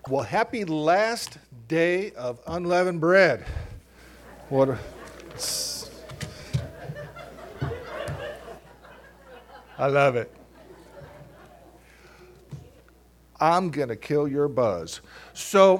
Well, happy last day of unleavened bread. I love it. I'm going to kill your buzz. So,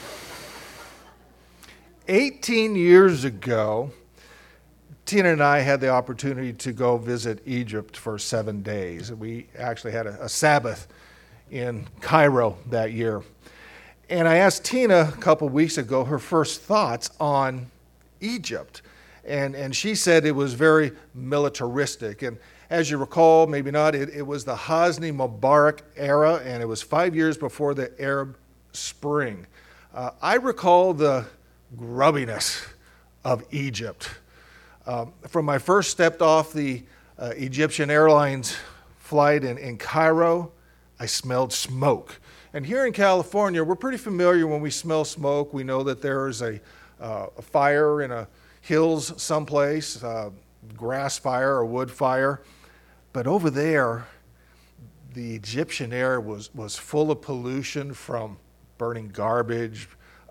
18 years ago, Tina and I had the opportunity to go visit Egypt for 7 days. We actually had a Sabbath in Cairo that year. And I asked Tina a couple weeks ago her first thoughts on Egypt. And she said it was very militaristic. And as you recall, maybe not, it was the Hosni Mubarak era, and it was 5 years before the Arab Spring. I recall the grubbiness of Egypt. From my first stepped off the Egyptian Airlines flight in Cairo, I smelled smoke. And here in California, we're pretty familiar when we smell smoke. We know that there is a fire in a hills someplace, grass fire or wood fire. But over there, the Egyptian air was full of pollution from burning garbage,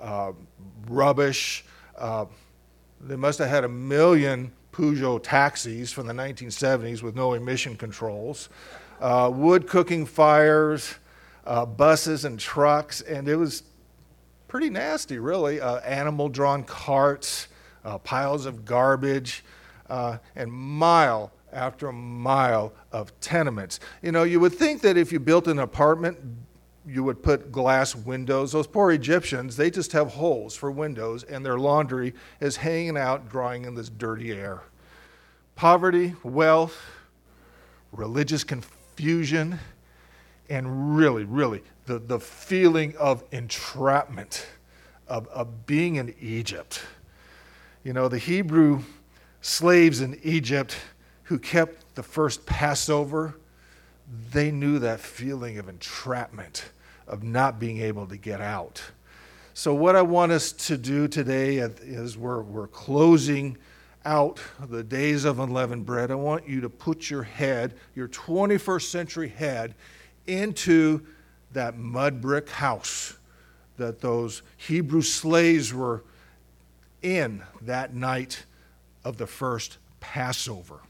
rubbish. They must have had 1 million Peugeot taxis from the 1970s with no emission controls, wood cooking fires, buses and trucks, and it was pretty nasty, really. Animal-drawn carts, piles of garbage, and mile after mile of tenements. You know, you would think that if you built an apartment, you would put glass windows. Those poor Egyptians, they just have holes for windows, and their laundry is hanging out, drying in this dirty air. Poverty, wealth, religious confusion, and really, the feeling of entrapment, of being in Egypt. You know, the Hebrew slaves in Egypt who kept the first Passover, they knew that feeling of entrapment, of not being able to get out. So what I want us to do today is we're closing out the days of unleavened bread. I want you to put your head, your 21st century head, into that mud brick house that those Hebrew slaves were in that night of the first Passover.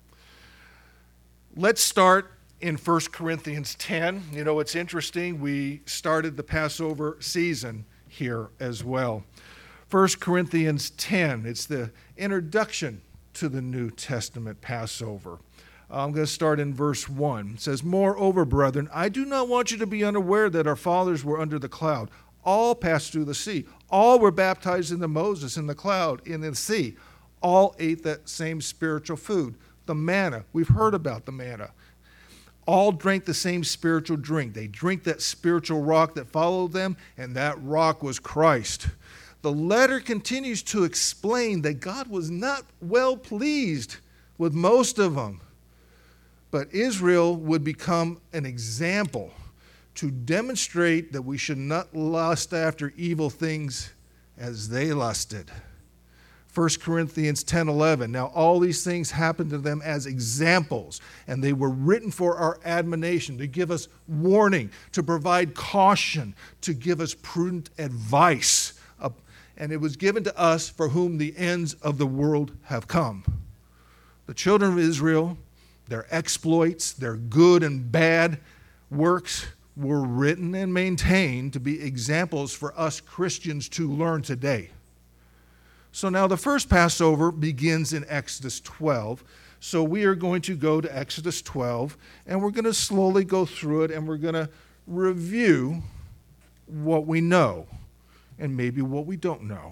Let's start in 1 Corinthians 10. You know, it's interesting. We started the Passover season here as well. 1 Corinthians 10, it's the introduction to the New Testament Passover. I'm going to start in verse 1. It says, "Moreover, brethren, I do not want you to be unaware that our fathers were under the cloud. All passed through the sea. All were baptized into Moses in the cloud, in the sea. All ate that same spiritual food, the manna." We've heard about the manna. All drank the same spiritual drink. They drank that spiritual rock that followed them, and that rock was Christ. The letter continues to explain that God was not well pleased with most of them. But Israel would become an example to demonstrate that we should not lust after evil things as they lusted. 1 Corinthians 10:11, "Now all these things happened to them as examples, and they were written for our admonition, to give us warning, to provide caution, to give us prudent advice. And it was given to us for whom the ends of the world have come." The children of Israel, their exploits, their good and bad works were written and maintained to be examples for us Christians to learn today. So now the first Passover begins in Exodus 12. So we are going to go to Exodus 12, and we're going to slowly go through it, and we're going to review what we know and maybe what we don't know.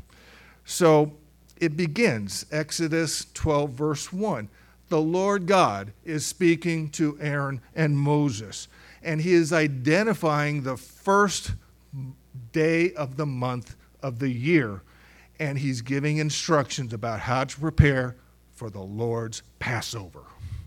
So it begins, Exodus 12, verse 1. The Lord God is speaking to Aaron and Moses, and he is identifying the first day of the month of the year, and he's giving instructions about how to prepare for the Lord's Passover.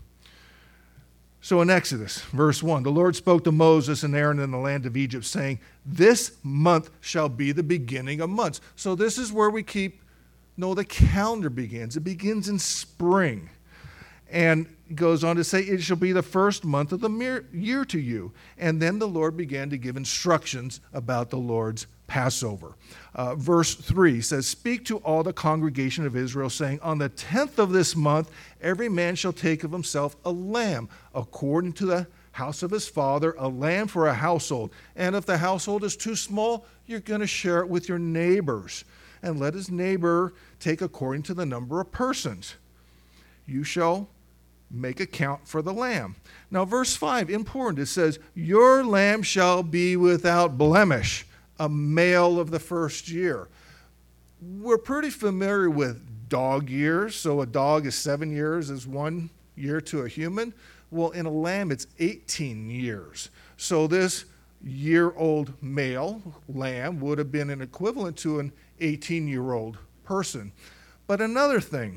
So in Exodus, verse 1, the Lord spoke to Moses and Aaron in the land of Egypt, saying, "This month shall be the beginning of months." So this is where the calendar begins. It begins in spring. And It goes on to say, it shall be the first month of the year to you. And then the Lord began to give instructions about the Lord's Passover. Verse 3 says, speak to all the congregation of Israel, saying, on the 10th of this month, every man shall take of himself a lamb, according to the house of his father, a lamb for a household. And if the household is too small, you're going to share it with your neighbors. And let his neighbor take according to the number of persons. You shall make a count for the lamb. Now, verse 5, important. It says, your lamb shall be without blemish, a male of the first year. We're pretty familiar with dog years. So a dog is 7 years, is 1 year to a human. Well, in a lamb, it's 18 years. So this year-old male lamb would have been an equivalent to an 18-year-old person. But another thing,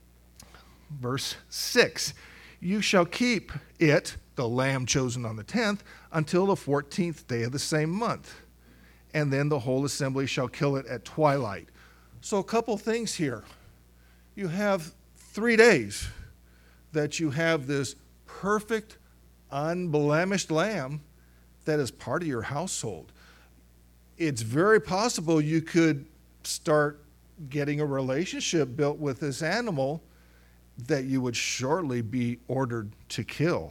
verse 6, you shall keep it, the lamb chosen on the 10th, until the 14th day of the same month. And then the whole assembly shall kill it at twilight. So a couple things here. You have 3 days that you have this perfect, unblemished lamb that is part of your household. It's very possible you could start getting a relationship built with this animal that you would shortly be ordered to kill.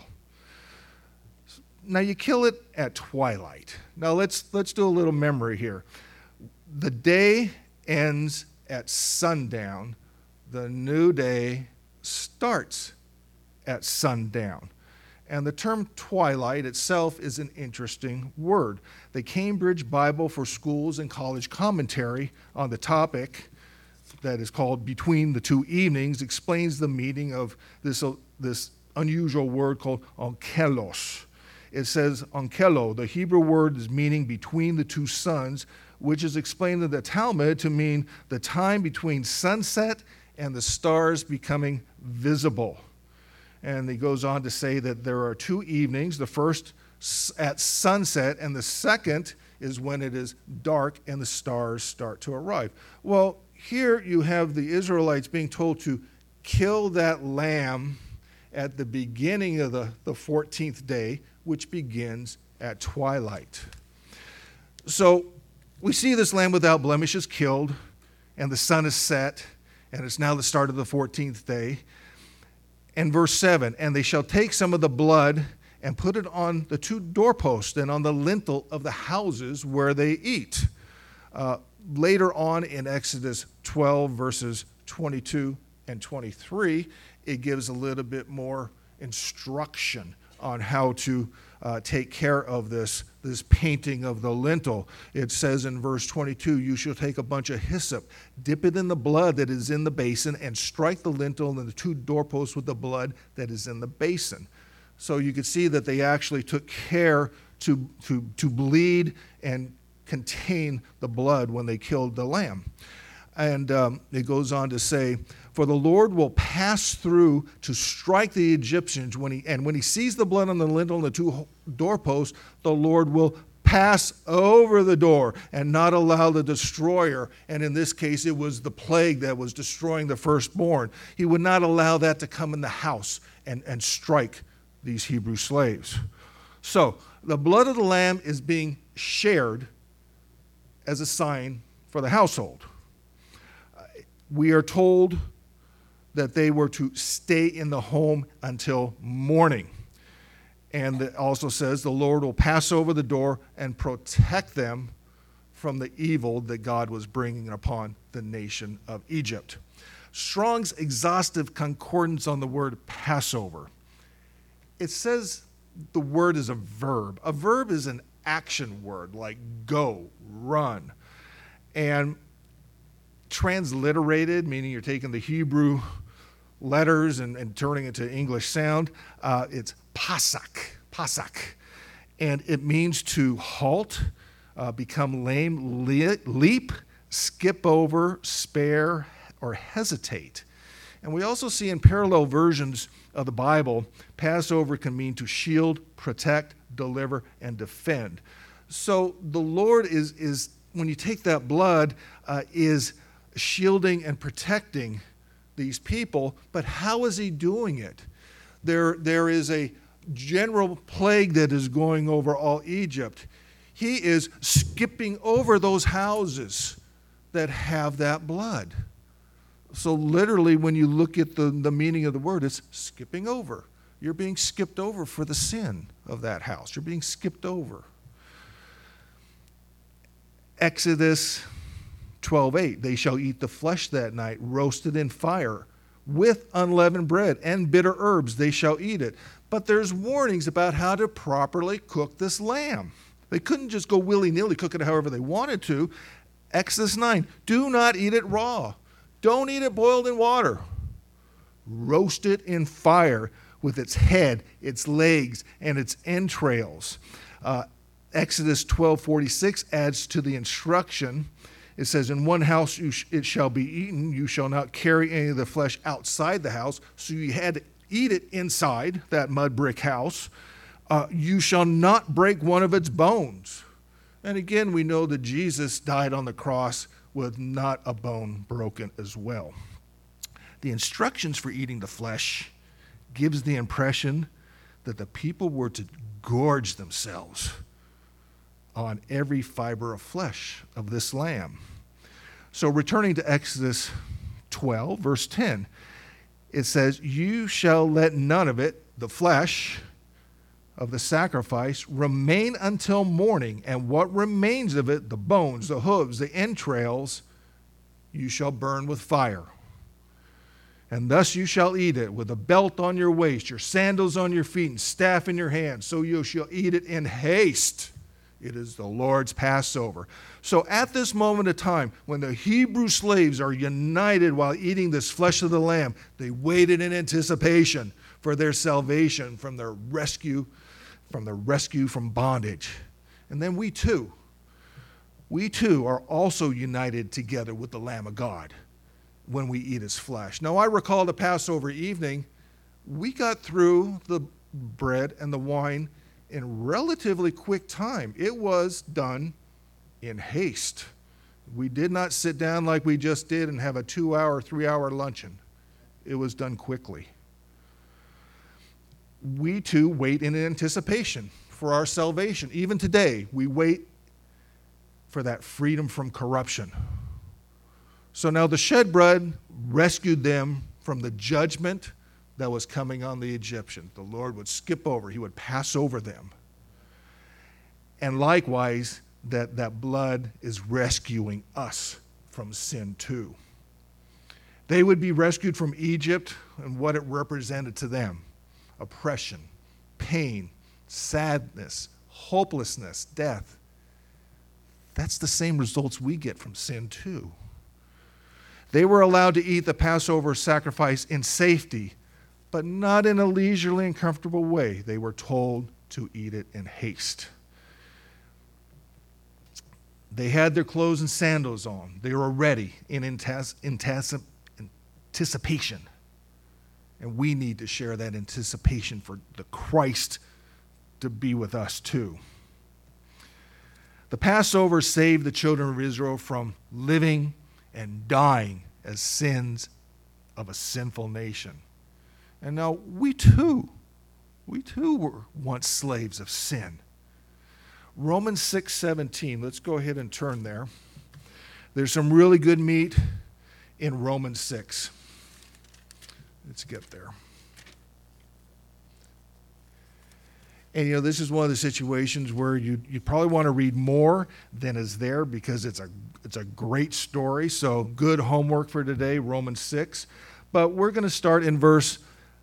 Now you kill it at twilight. Now let's do a little memory here. The day ends at sundown. The new day starts at sundown. And the term twilight itself is an interesting word. The Cambridge Bible for Schools and College Commentary on the topic, that is called Between the Two Evenings, explains the meaning of this unusual word called onkelos. It says onkelo, the Hebrew word is meaning between the two suns, which is explained in the Talmud to mean the time between sunset and the stars becoming visible. And he goes on to say that there are 2 evenings, the first at sunset, and the second is when it is dark and the stars start to arrive. Well, here you have the Israelites being told to kill that lamb at the beginning of the 14th day, which begins at twilight. So we see this lamb without blemish is killed, and the sun is set, and it's now the start of the 14th day. And verse 7, and they shall take some of the blood and put it on the 2 doorposts and on the lintel of the houses where they eat. Later on in Exodus 12, verses 22 and 23, it gives a little bit more instruction on how to take care of this painting of the lintel. It says in verse 22, you shall take a bunch of hyssop, dip it in the blood that is in the basin, and strike the lintel and the 2 doorposts with the blood that is in the basin. So you could see that they actually took care to bleed and contain the blood when they killed the lamb. And it goes on to say, for the Lord will pass through to strike the Egyptians when he sees the blood on the lintel and the 2 doorposts, the Lord will pass over the door and not allow the destroyer. And in this case, it was the plague that was destroying the firstborn. He would not allow that to come in the house and strike these Hebrew slaves. So the blood of the lamb is being shared as a sign for the household. We are told that they were to stay in the home until morning. And it also says the Lord will pass over the door and protect them from the evil that God was bringing upon the nation of Egypt. Strong's exhaustive concordance on the word Passover. It says the word is a verb. A verb is an action word like go, run. And transliterated, meaning you're taking the Hebrew letters and turning it to English sound, it's pasak. And it means to halt, become lame, leap, skip over, spare, or hesitate. And we also see in parallel versions of the Bible, Passover can mean to shield, protect, deliver, and defend. So the Lord is when you take that blood, is shielding and protecting these people, but how is he doing it? there is a general plague that is going over all Egypt. He is skipping over those houses that have that blood. So literally, when you look at the meaning of the word, it's skipping over. You're being skipped over for the sin of that house. You're being skipped over. Exodus 12:8, they shall eat the flesh that night, roasted in fire, with unleavened bread and bitter herbs they shall eat it. But there's warnings about how to properly cook this lamb. They couldn't just go willy-nilly cook it however they wanted to. Exodus 9, do not eat it raw. Don't eat it boiled in water. Roast it in fire with its head, its legs, and its entrails. Exodus 12:46 adds to the instruction. It says, in one house it shall be eaten. You shall not carry any of the flesh outside the house. So you had to eat it inside that mud brick house. You shall not break one of its bones. And again, we know that Jesus died on the cross with not a bone broken as well. The instructions for eating the flesh gives the impression that the people were to gorge themselves on every fiber of flesh of this lamb. So returning to Exodus 12, verse 10, it says, you shall let none of it, the flesh of the sacrifice, remain until morning, and what remains of it, the bones, the hooves, the entrails, you shall burn with fire. And thus you shall eat it with a belt on your waist, your sandals on your feet, and staff in your hand. So you shall eat it in haste. It is the Lord's Passover. So at this moment of time, when the Hebrew slaves are united while eating this flesh of the lamb, they waited in anticipation for their salvation from their rescue from bondage. And then we too are also united together with the Lamb of God when we eat his flesh. Now, I recall the Passover evening, we got through the bread and the wine in relatively quick time. It was done in haste. We did not sit down like we just did and have a 2-hour, 3-hour luncheon. It was done quickly. We too wait in anticipation for our salvation. Even today, we wait for that freedom from corruption. So now the shed blood rescued them from the judgment that was coming on the Egyptians. The Lord would skip over. He would pass over them. And likewise, that blood is rescuing us from sin too. They would be rescued from Egypt and what it represented to them. Oppression, pain, sadness, hopelessness, death. That's the same results we get from sin too. They were allowed to eat the Passover sacrifice in safety, but not in a leisurely and comfortable way. They were told to eat it in haste. They had their clothes and sandals on. They were ready in anticipation. And we need to share that anticipation for the Christ to be with us too. The Passover saved the children of Israel from living and dying as sins of a sinful nation. And now we too were once slaves of sin. Romans 6:17, let's go ahead and turn there. There's some really good meat in Romans 6. Let's get there. And this is one of the situations where you probably want to read more than is there because it's a great story. So good homework for today, Romans 6. But we're going to start in verse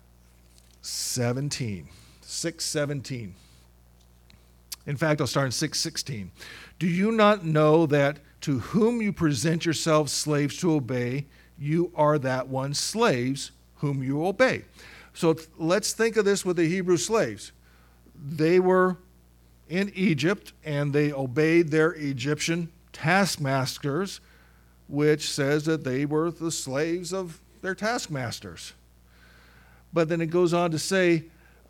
17, 6:17. In fact, I'll start in 6:16. Do you not know that to whom you present yourselves slaves to obey, you are that one slaves whom you obey? So let's think of this with the Hebrew slaves. They were in Egypt and they obeyed their Egyptian taskmasters, which says that they were the slaves of their taskmasters. But then it goes on to say,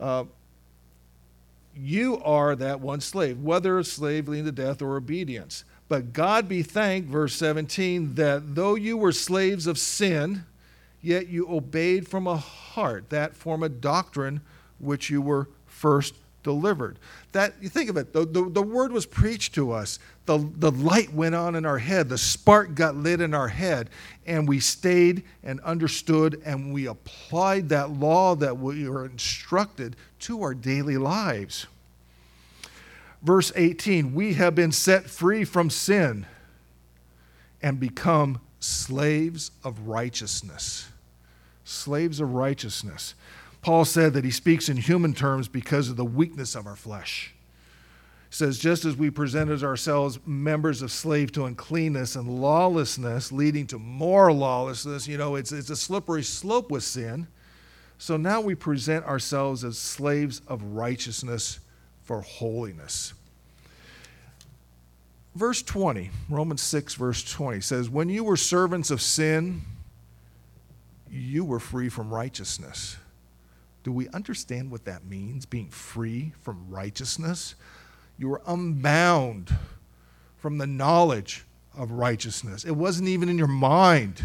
you are that one slave, whether a slave leading to death or obedience. But God be thanked, verse 17, that though you were slaves of sin, yet you obeyed from a heart that form of doctrine which you were first delivered. That, you think of it, the word was preached to us. The light went on in our head. The spark got lit in our head. And we stayed and understood and we applied that law that we were instructed to our daily lives. Verse 18, we have been set free from sin and become slaves of righteousness. Slaves of righteousness. Paul said that he speaks in human terms because of the weakness of our flesh. He says, just as we presented ourselves members of slave to uncleanness and lawlessness, leading to more lawlessness, it's a slippery slope with sin. So now we present ourselves as slaves of righteousness for holiness. Verse 20, Romans 6, verse 20 says, when you were servants of sin, you were free from righteousness. Do we understand what that means, being free from righteousness? You were unbound from the knowledge of righteousness. It wasn't even in your mind.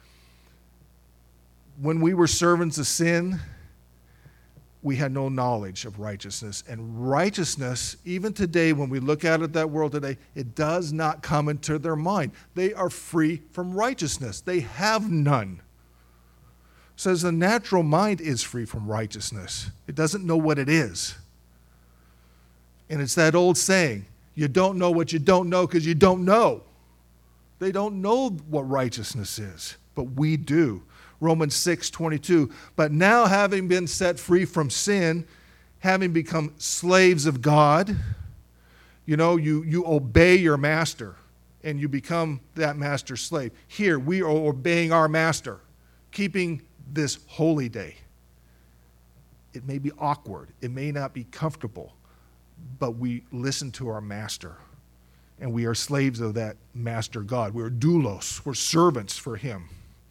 When we were servants of sin, we had no knowledge of righteousness. And righteousness, even today, when we look out at that world today, it does not come into their mind. They are free from righteousness. They have none. It says the natural mind is free from righteousness. It doesn't know what it is. And it's that old saying, you don't know what you don't know because you don't know. They don't know what righteousness is, but we do. Romans 6:22, but now having been set free from sin, having become slaves of God, you obey your master and you become that master's slave. Here, we are obeying our master, keeping this holy day. It may be awkward. It may not be comfortable, but we listen to our master, and we are slaves of that master God. We're doulos. We're servants for him.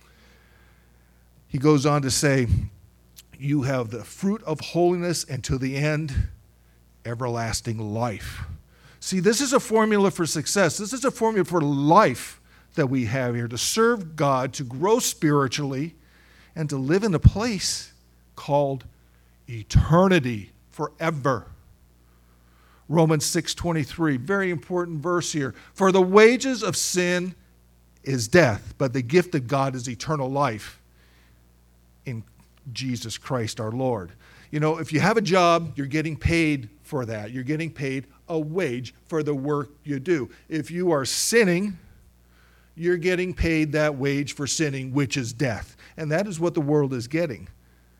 He goes on to say, you have the fruit of holiness, and to the end, everlasting life. See, this is a formula for success. This is a formula for life that we have here, to serve God, to grow spiritually, and to live in a place called eternity, forever. Romans 6:23, very important verse here. For the wages of sin is death, but the gift of God is eternal life in Jesus Christ our Lord. If you have a job, you're getting paid for that. You're getting paid a wage for the work you do. If you are sinning, you're getting paid that wage for sinning, which is death. And that is what the world is getting.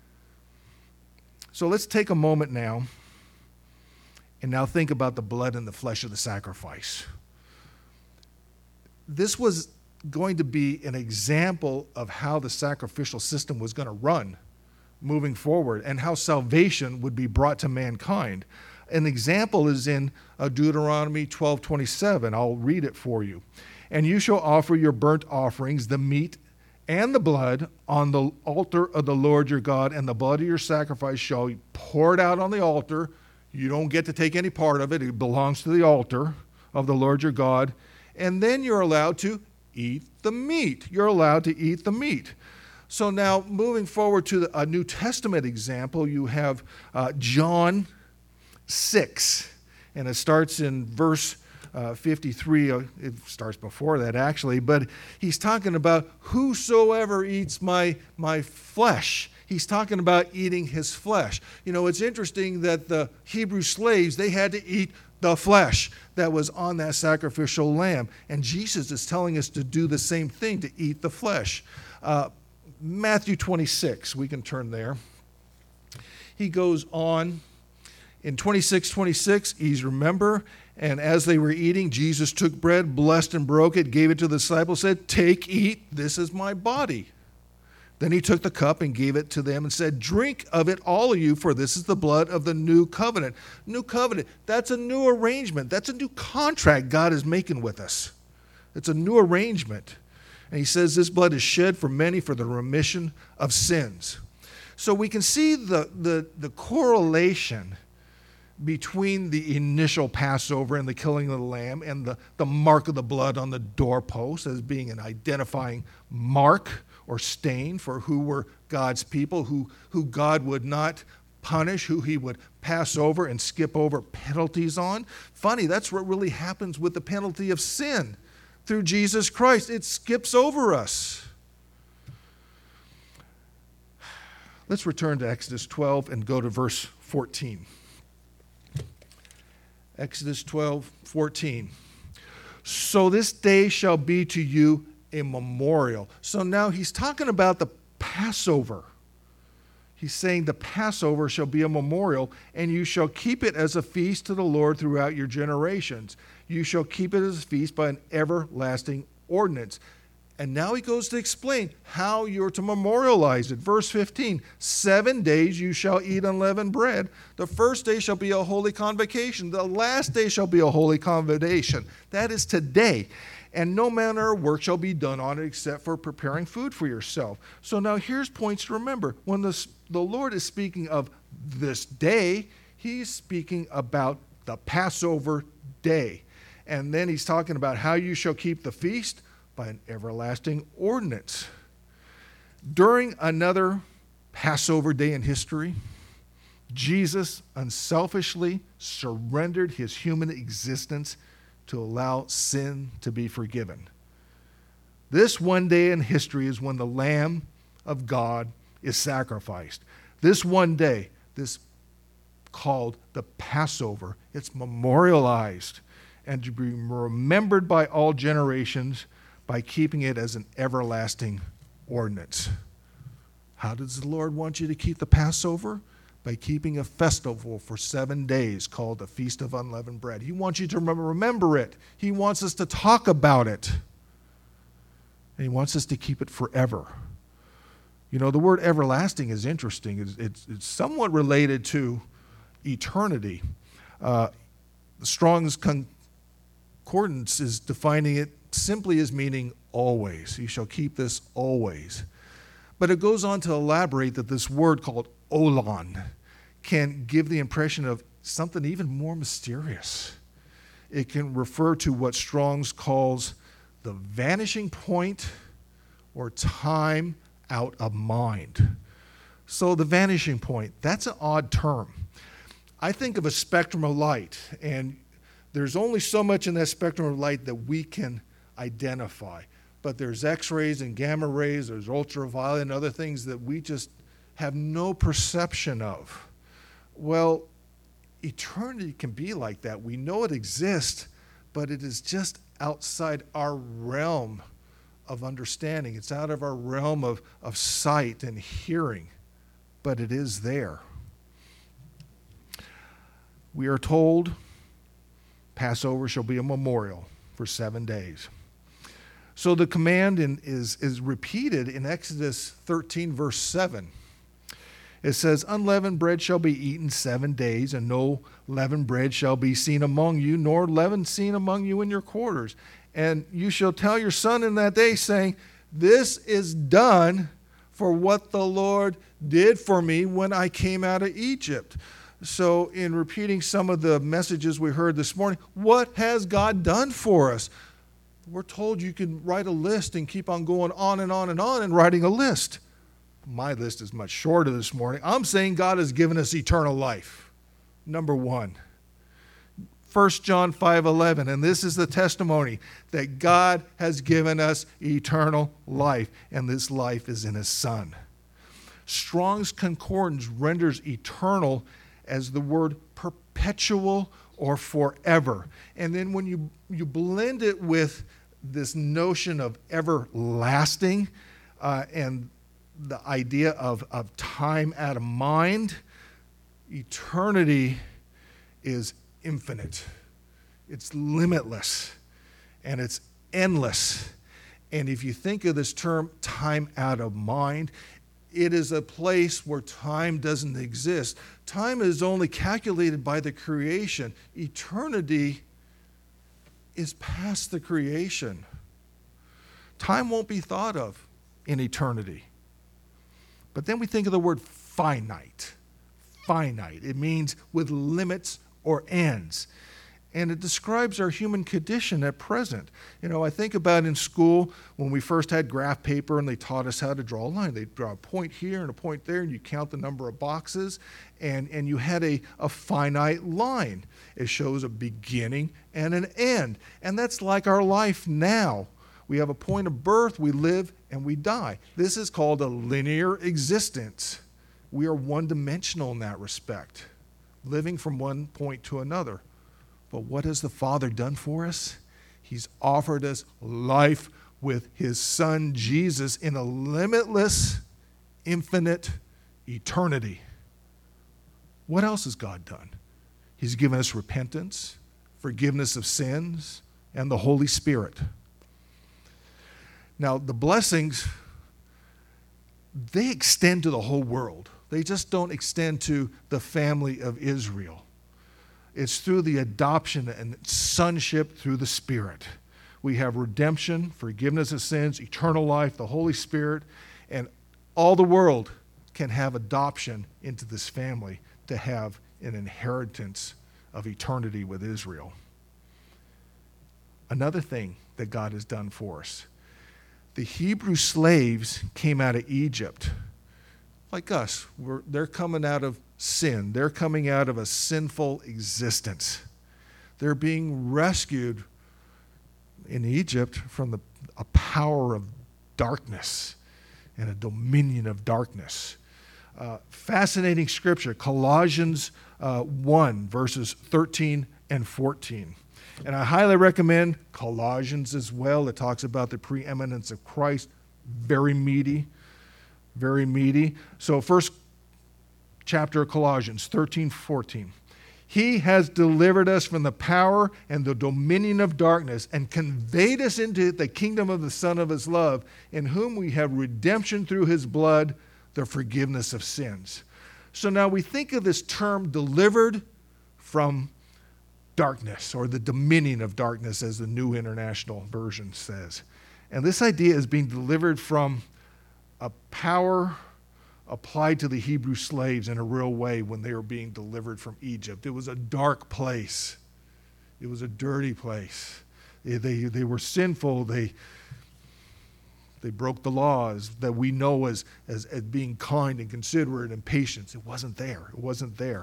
So let's take a moment now and now think about the blood and the flesh of the sacrifice. This was going to be an example of how the sacrificial system was going to run moving forward and how salvation would be brought to mankind. An example is in Deuteronomy 12:27. I'll read it for you. And you shall offer your burnt offerings, the meat and the blood, on the altar of the Lord your God, and the blood of your sacrifice shall be poured out on the altar. You don't get to take any part of it. It belongs to the altar of the Lord your God. And then you're allowed to eat the meat. You're allowed to eat the meat. So now, moving forward to a New Testament example, you have John 6. And it starts in verse 53. It starts before that, actually. But he's talking about whosoever eats my flesh. He's talking about eating his flesh. It's interesting that the Hebrew slaves, they had to eat the flesh that was on that sacrificial lamb. And Jesus is telling us to do the same thing, to eat the flesh. Matthew 26, we can turn there. He goes on in 26:26, he's remember, and as they were eating, Jesus took bread, blessed and broke it, gave it to the disciples, said, take, eat, this is my body. Then he took the cup and gave it to them and said, drink of it, all of you, for this is the blood of the new covenant. New covenant, that's a new arrangement. That's a new contract God is making with us. It's a new arrangement. And he says this blood is shed for many for the remission of sins. So we can see the correlation between the initial Passover and the killing of the lamb and the mark of the blood on the doorpost as being an identifying mark or stain for who were God's people, who God would not punish, who he would pass over and skip over penalties on. Funny, that's what really happens with the penalty of sin through Jesus Christ. It skips over us. Let's return to Exodus 12 and go to verse 14. Exodus 12:14. So this day shall be to you a memorial. So now he's talking about the Passover. He's saying the Passover shall be a memorial, and you shall keep it as a feast to the Lord throughout your generations. You shall keep it as a feast by an everlasting ordinance. And now he goes to explain how you're to memorialize it. Verse 15, 7 days you shall eat unleavened bread. The first day shall be a holy convocation. The last day shall be a holy convocation. That is today. And no manner of work shall be done on it except for preparing food for yourself. So now here's points to remember. When the Lord is speaking of this day, he's speaking about the Passover day. And then he's talking about how you shall keep the feast by an everlasting ordinance. During another Passover day in history, Jesus unselfishly surrendered his human existence to allow sin to be forgiven. This one day in history is when the Lamb of God is sacrificed. This one day, this called the Passover, it's memorialized and to be remembered by all generations by keeping it as an everlasting ordinance. How does the Lord want you to keep the Passover? By keeping a festival for 7 days called the Feast of Unleavened Bread. He wants you to remember it. He wants us to talk about it. And he wants us to keep it forever. You know, the word everlasting is interesting. It's somewhat related to eternity. The Strong's Concordance is defining it simply as meaning always. You shall keep this always. But it goes on to elaborate that this word called olam can give the impression of something even more mysterious. It can refer to what Strong's calls the vanishing point or time out of mind. So the vanishing point, that's an odd term. I think of a spectrum of light, and there's only so much in that spectrum of light that we can identify. But there's X-rays and gamma rays, there's ultraviolet and other things that we just have no perception of. Well, eternity can be like that. We know it exists, but it is just outside our realm of understanding. It's out of our realm of sight and hearing, but it is there. We are told Passover shall be a memorial for 7 days. So the command is repeated in Exodus 13, verse 7. It says, unleavened bread shall be eaten 7 days, and no leavened bread shall be seen among you, nor leaven seen among you in your quarters. And you shall tell your son in that day, saying, this is done for what the Lord did for me when I came out of Egypt. So in repeating some of the messages we heard this morning, what has God done for us? We're told you can write a list and keep on going on and on and on and writing a list. My list is much shorter this morning. I'm saying God has given us eternal life. Number one, 1 John 5:11, and this is the testimony that God has given us eternal life, and this life is in his Son. Strong's Concordance renders eternal as the word perpetual or forever. And then when you blend it with this notion of everlasting and the idea of time out of mind, eternity is infinite. It's limitless and it's endless. And if you think of this term, time out of mind, it is a place where time doesn't exist. Time is only calculated by the creation. Eternity is past the creation. Time won't be thought of in eternity. But then we think of the word finite. Finite. It means with limits or ends. And it describes our human condition at present. I think about in school when we first had graph paper and they taught us how to draw a line. They'd draw a point here and a point there, and you count the number of boxes, and you had a finite line. It shows a beginning and an end. And that's like our life now. We have a point of birth, we live, and we die. This is called a linear existence. We are one-dimensional in that respect, living from one point to another. But what has the Father done for us? He's offered us life with his Son, Jesus, in a limitless, infinite eternity. What else has God done? He's given us repentance, forgiveness of sins, and the Holy Spirit. Now, the blessings, they extend to the whole world. They just don't extend to the family of Israel. It's through the adoption and sonship through the Spirit. We have redemption, forgiveness of sins, eternal life, the Holy Spirit, and all the world can have adoption into this family to have an inheritance of eternity with Israel. Another thing that God has done for us. The Hebrew slaves came out of Egypt. Like us, they're coming out of sin. They're coming out of a sinful existence. They're being rescued in Egypt from a power of darkness and a dominion of darkness. Fascinating scripture, Colossians 1, verses 13 and 14. And I highly recommend Colossians as well. It talks about the preeminence of Christ. Very meaty. Very meaty. So first chapter of Colossians 13, 14. He has delivered us from the power and the dominion of darkness and conveyed us into the kingdom of the Son of his love, in whom we have redemption through his blood, the forgiveness of sins. So now we think of this term delivered from darkness, or the dominion of darkness, as the New International Version says. And this idea is being delivered from a power applied to the Hebrew slaves in a real way when they were being delivered from Egypt. It was a dark place. It was a dirty place. They were sinful. They broke the laws that we know as being kind and considerate and patient. It wasn't there. It wasn't there.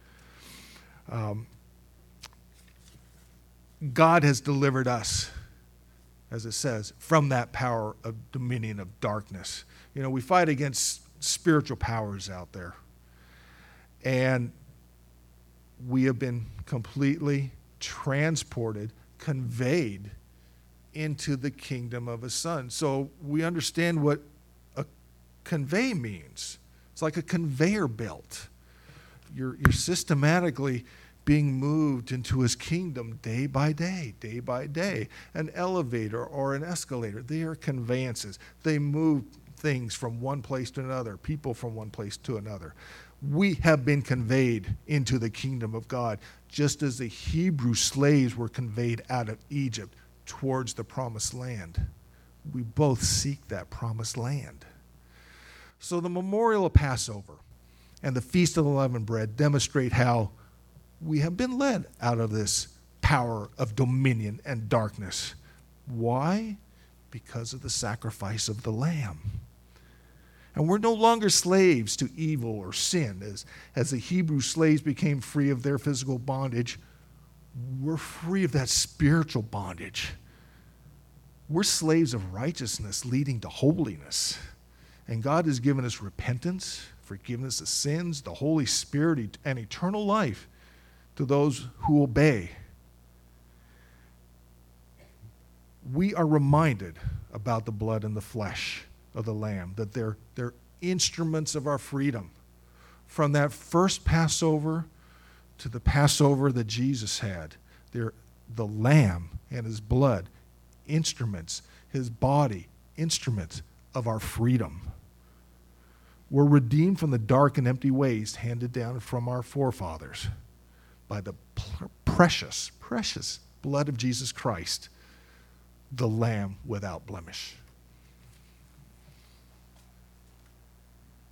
God has delivered us, as it says, from that power of dominion of darkness. We fight against spiritual powers out there. And we have been completely transported, conveyed into the kingdom of his Son. So we understand what a convey means. It's like a conveyor belt. You're systematically being moved into his kingdom day by day, day by day. An elevator or an escalator, they are conveyances. They move things from one place to another, people from one place to another. We have been conveyed into the kingdom of God, just as the Hebrew slaves were conveyed out of Egypt towards the promised land. We both seek that promised land. So the memorial of Passover and the Feast of Unleavened Bread demonstrate how we have been led out of this power of dominion and darkness. Why? Because of the sacrifice of the Lamb. And we're no longer slaves to evil or sin. As the Hebrew slaves became free of their physical bondage, we're free of that spiritual bondage. We're slaves of righteousness leading to holiness. And God has given us repentance, forgiveness of sins, the Holy Spirit, and eternal life to those who obey. We are reminded about the blood and the flesh of the Lamb, that they're instruments of our freedom. From that first Passover to the Passover that Jesus had, they're the Lamb and his blood, instruments, his body, instruments of our freedom. We're redeemed from the dark and empty ways handed down from our forefathers by the precious, precious blood of Jesus Christ, the Lamb without blemish.